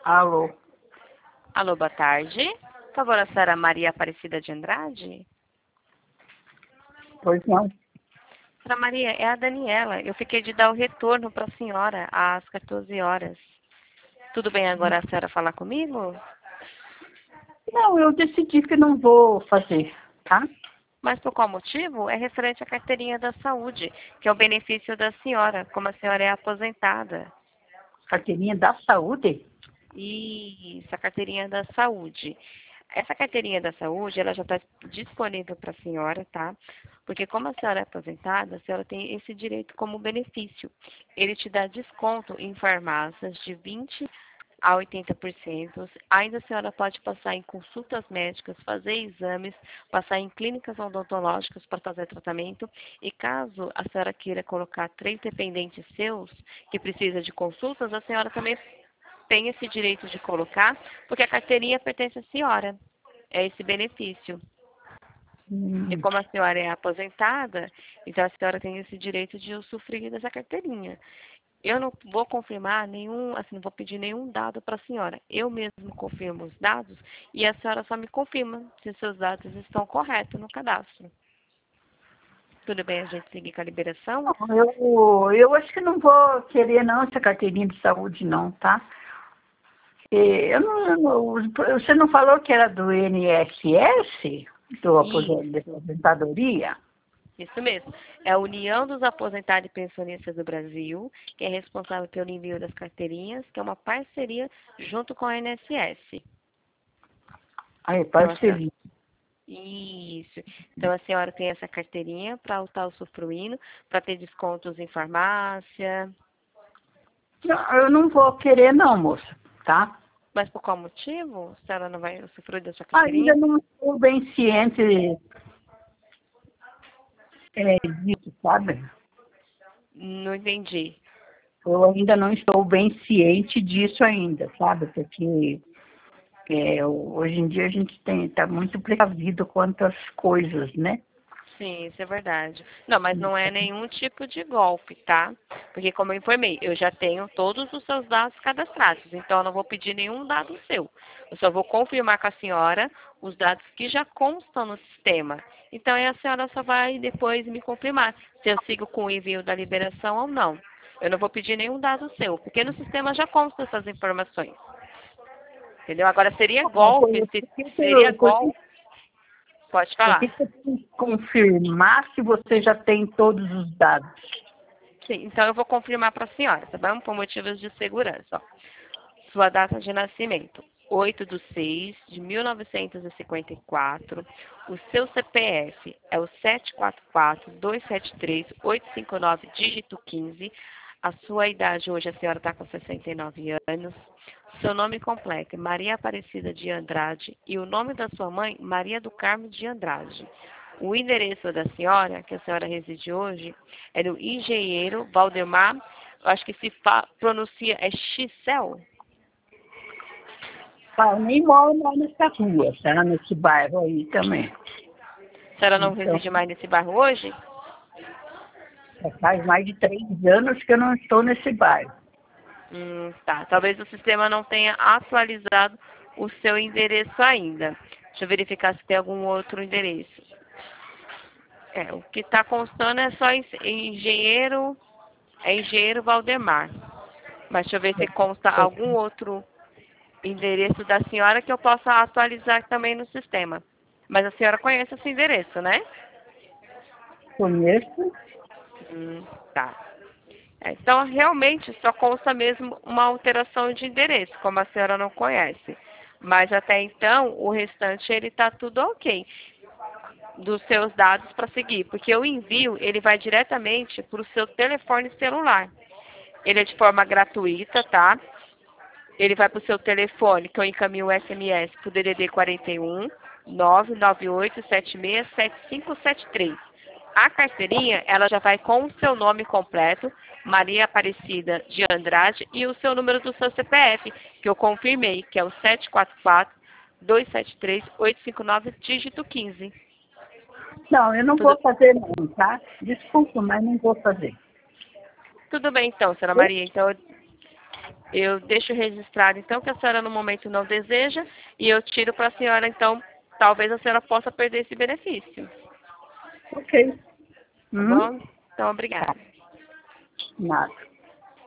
Alô? Alô, boa tarde. Por favor, a senhora Maria Aparecida de Andrade? Pois não. Senhora Maria, é a Daniela. Eu fiquei de dar o retorno para a senhora às 14 horas. Tudo bem agora a senhora falar comigo? Não, eu decidi que não vou fazer, tá? Mas por qual motivo? É referente à carteirinha da saúde, que é o benefício da senhora, como a senhora é aposentada. Carteirinha da saúde? Isso, a carteirinha da saúde. Essa carteirinha da saúde, ela já está disponível para a senhora, tá? Porque como a senhora é aposentada, a senhora tem esse direito como benefício. Ele te dá desconto em farmácias de 20 a 80%. Ainda a senhora pode passar em consultas médicas, fazer exames, passar em clínicas odontológicas para fazer tratamento. E caso a senhora queira colocar 3 dependentes seus que precisa de consultas, a senhora também tem esse direito de colocar, porque a carteirinha pertence à senhora. É esse benefício. E Hum, como a senhora é aposentada, então a senhora tem esse direito de usufruir dessa carteirinha. Eu não vou confirmar nenhum, assim, não vou pedir nenhum dado para a senhora. Eu mesmo confirmo os dados e a senhora só me confirma se os seus dados estão corretos no cadastro. Tudo bem a gente seguir com a liberação? eu acho que não vou querer não essa carteirinha de saúde não, tá? Você não falou que era do INSS? Da Isso. aposentadoria? Isso mesmo. É a União dos Aposentados e Pensionistas do Brasil, que é responsável pelo envio das carteirinhas, que é uma parceria junto com a INSS. Aí, Então, a senhora... parceria. Isso. Então, a senhora tem essa carteirinha para estar usufruindo, para ter descontos em farmácia. Não, eu não vou querer não, moça, tá? Mas por qual motivo? A senhora não vai usufruir da sua Ainda carteirinha? não estou bem ciente disso, sabe? Não entendi. Eu ainda não estou bem ciente disso ainda, sabe? Porque hoje em dia a gente está muito precavido quanto às coisas, né? Sim, isso é verdade. Não, mas não é nenhum tipo de golpe, tá? Porque como eu informei, eu já tenho todos os seus dados cadastrados, então eu não vou pedir nenhum dado seu. Eu só vou confirmar com a senhora os dados que já constam no sistema. Então aí a senhora só vai depois me confirmar se eu sigo com o envio da liberação ou não. Eu não vou pedir nenhum dado seu, porque no sistema já constam essas informações. Entendeu? Agora seria golpe, se seria Por que, golpe. Pode por que falar. que eu tenho que confirmar se você já tem todos os dados? Sim, então eu vou confirmar para a senhora, tá bom? Por motivos de segurança. Ó. Sua data de nascimento, 8/6/1954. O seu CPF é o 744-273-859, dígito 15. A sua idade hoje, a senhora está com 69 anos. Seu nome completo é Maria Aparecida de Andrade e o nome da sua mãe, Maria do Carmo de Andrade. O endereço da senhora, que a senhora reside hoje, é no Engenheiro Valdemar, eu acho que se pronuncia, é Xcel? Ah, eu nem moro mais nessa rua, tá? Nesse bairro aí também. A senhora não Então, reside mais nesse bairro hoje? já faz mais de 3 anos que eu não estou nesse bairro. Tá. Talvez o sistema não tenha atualizado o seu endereço ainda. Deixa eu verificar se tem algum outro endereço. O que está constando é só Engenheiro Valdemar. Mas deixa eu ver se consta algum outro endereço da senhora que eu possa atualizar também no sistema. Mas a senhora conhece esse endereço, né? Conheço. Tá. Então, realmente, só consta mesmo uma alteração de endereço, como a senhora não conhece. Mas até então, o restante, ele está tudo ok dos seus dados para seguir. Porque o envio, ele vai diretamente para o seu telefone celular. Ele é de forma gratuita, tá? Ele vai para o seu telefone, que eu encaminho o SMS para o DDD 41 998767573. A carteirinha, ela já vai com o seu nome completo, Maria Aparecida de Andrade, e o seu número do seu CPF, que eu confirmei, que é o 744-273-859, dígito 15. Não, eu não Tudo, vou fazer não, tá? Desculpa, mas não vou fazer. tudo bem então, senhora Maria. Então, Eu deixo registrado, então, que a senhora no momento não deseja, e eu tiro para a senhora, então, talvez a senhora possa perder esse benefício. Ok. Tá bom? Então, obrigada. Nada.